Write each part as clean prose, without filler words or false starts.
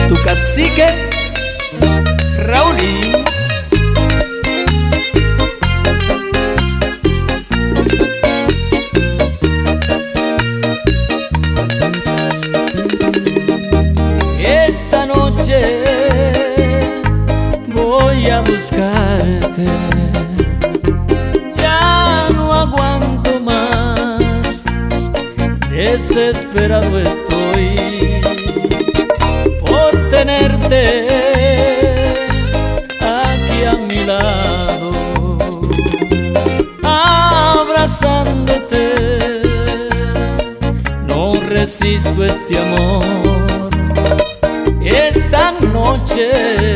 Tu cacique, Raulín. Esta noche voy a buscarte, ya no aguanto más, desesperado estoy por tenerte aquí a mi lado, abrazándote. No resisto este amor. Esta noche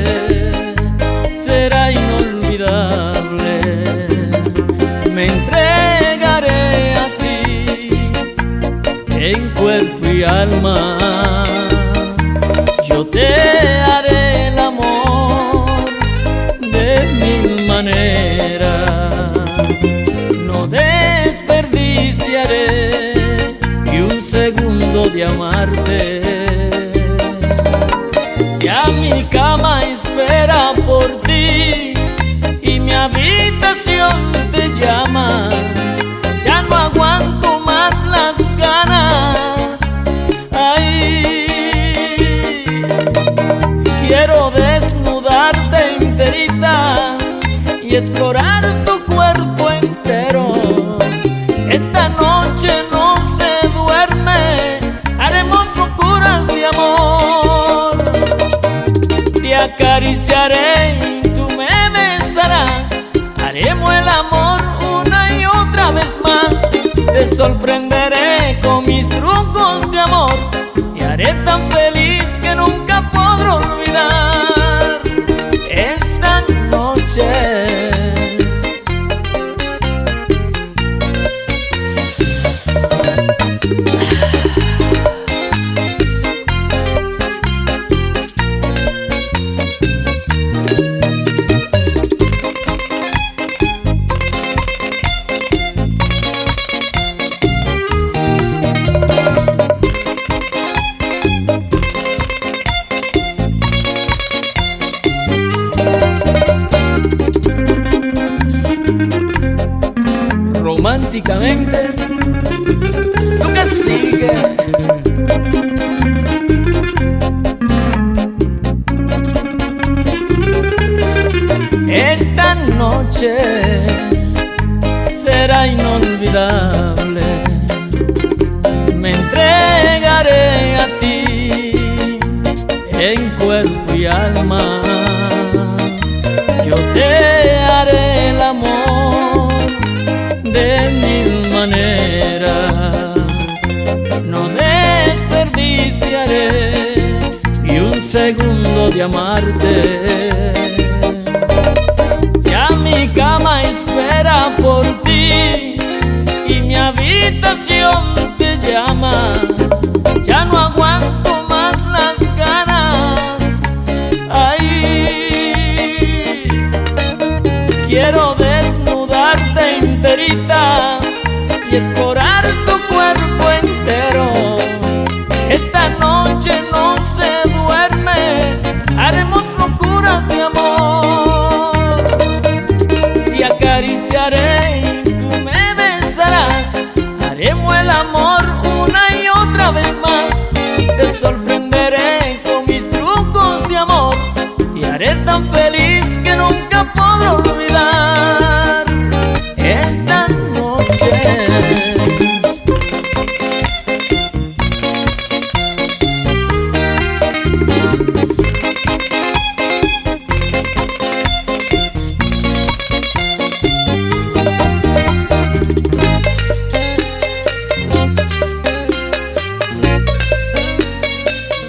será inolvidable. Me entregaré a ti en cuerpo y alma. Yo te haré el amor de mil maneras. No desperdiciaré ni un segundo de amarte. Ya mi cama espera por ti y mi habitación te llama. Ya no aguanto más las ganas. Ay, quiero desnudarte enterita y explorar tu cuerpo entero. Esta noche no se duerme, haremos locuras de amor. Te acariciaré y tú me besarás. Haremos el amor una y otra vez más. Te sorprenderé con mis trucos de amor. Te haré tan feliz que nunca podré olvidar esta noche. Románticamente, tu cacique. Esta noche será inolvidable. Me entregaré a ti en cuerpo y alma. Yo te haré el amor de mil maneras. No desperdiciaré ni un segundo de amarte. Ya mi cama espera por ti y mi habitación te llama. Ya no aguanto más las ganas. Ay, quiero desnudarte enterita y explorar tu cuerpo entero. Esta noche no se duerme, haremos locuras de amor. Te acariciaré y tú me besarás. Haremos el amor una y otra vez más. Te sorprenderé con mis trucos de amor. Te haré tan feliz que nunca podré olvidar esta noche.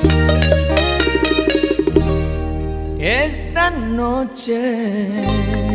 Esta noche